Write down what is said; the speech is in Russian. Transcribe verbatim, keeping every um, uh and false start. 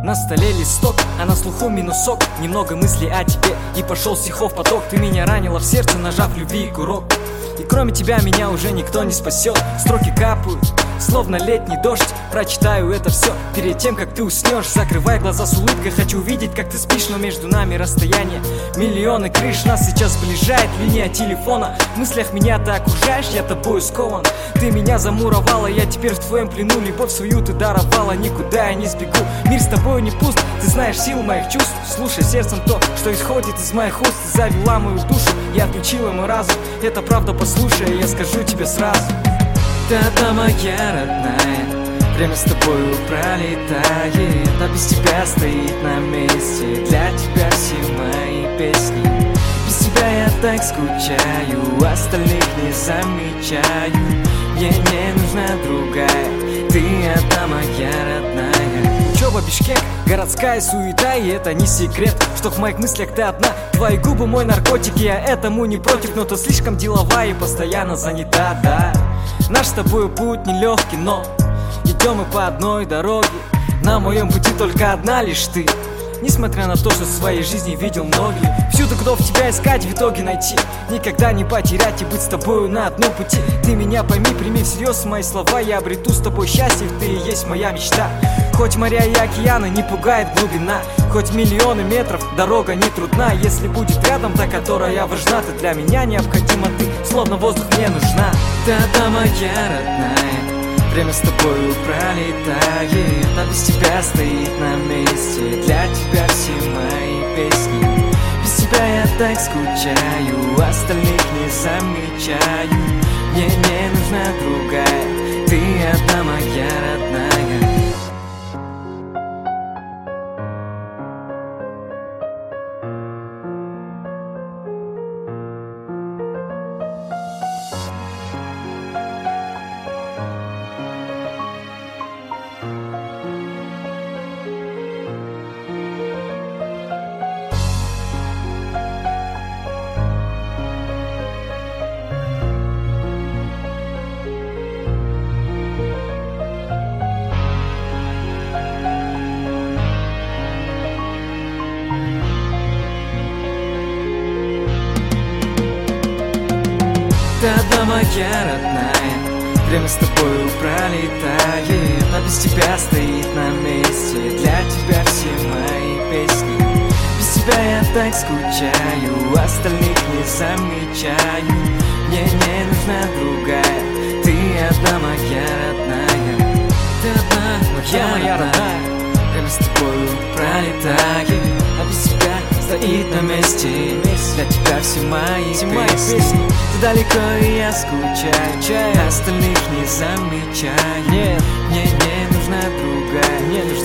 На столе листок, а на слуху минусок. Немного мыслей о тебе, и пошел стихов поток. Ты меня ранила в сердце, нажав любви курок. И кроме тебя меня уже никто не спасет. Строки капают, словно летний дождь. Прочитаю это все перед тем, как ты уснешь. Закрывай глаза с улыбкой, хочу видеть, как ты спишь. Но между нами расстояние миллионы крыш. Нас сейчас сближает линия телефона. В мыслях меня ты окружаешь, я тобою скован. Ты меня замуровала, я теперь в твоем плену. Любовь свою ты даровала, никуда я не сбегу. Мир с тобой не пуст, ты знаешь силу моих чувств. Слушай сердцем то, что исходит из моих уст. Ты завела мою душу, я отключила мой разум. Это правда, послушай, я скажу тебе сразу. Ты одна моя родная, время с тобою пролетает, а без тебя стоит на месте. Для тебя все мои песни. Без тебя я так скучаю, остальных не замечаю. Мне не нужна другая, ты одна моя родная. Учеба, Бишкек, городская суета, и это не секрет, что в моих мыслях ты одна. Твои губы мой наркотик, я этому не против. Но ты слишком деловая и постоянно занята, да. Наш с тобой путь нелегкий, но идем мы по одной дороге. На моем пути только одна лишь ты. Несмотря на то, что в своей жизни видел многие. Всюду готов тебя искать, в итоге найти. Никогда не потерять и быть с тобою на одном пути. Ты меня пойми, прими всерьез мои слова. Я обрету с тобой счастье, ты и есть моя мечта. Хоть моря и океаны не пугает глубина, хоть миллионы метров, дорога не трудна. Если будет рядом та, которая важна, ты для меня необходима, ты словно воздух мне нужна. Ты одна моя родная, время с тобою пролетает, а без тебя стоит на месте. Для тебя все мои песни. Без тебя я так скучаю, остальных не замечаю. Мне не нужна другая, ты одна моя родная. Ты одна моя родная, время с тобою пролетает, а без тебя стоит на месте. Для тебя все мои песни. Без тебя я так скучаю, остальных не замечаю. Мне не нужна другая, ты одна моя родная. Ты одна моя, моя родная, время с тобою пролетает, а без тебя стоит на месте. Для тебя все мои, все мои песни. Ты далеко и я скучаю, остальных не замечаю. Нет, мне не нужна другая, мне